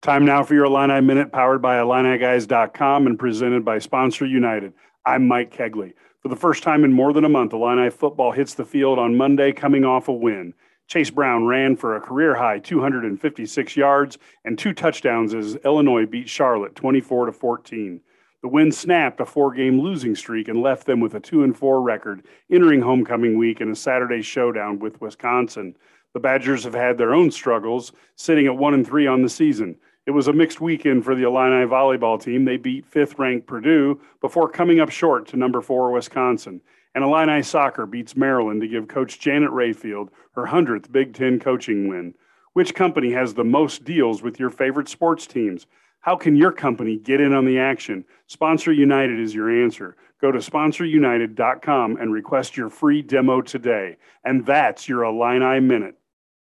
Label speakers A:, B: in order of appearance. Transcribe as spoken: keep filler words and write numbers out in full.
A: Time now for your Illini Minute, powered by Illini Guys dot com and presented by Sponsor United. I'm Mike Kegley. For the first time in more than a month, Illini football hits the field on Monday coming off a win. Chase Brown ran for a career-high two hundred fifty-six yards and two touchdowns as Illinois beat Charlotte twenty-four to fourteen. The win snapped a four-game losing streak and left them with a two and four record, entering homecoming week in a Saturday showdown with Wisconsin. The Badgers have had their own struggles, sitting at one and three on the season. It was a mixed weekend for the Illini volleyball team. They beat fifth-ranked Purdue before coming up short to number four Wisconsin. And Illini soccer beats Maryland to give Coach Janet Rayfield her hundredth Big Ten coaching win. Which company has the most deals with your favorite sports teams? How can your company get in on the action? Sponsor United is your answer. Go to Sponsor United dot com and request your free demo today. And that's your Illini Minute.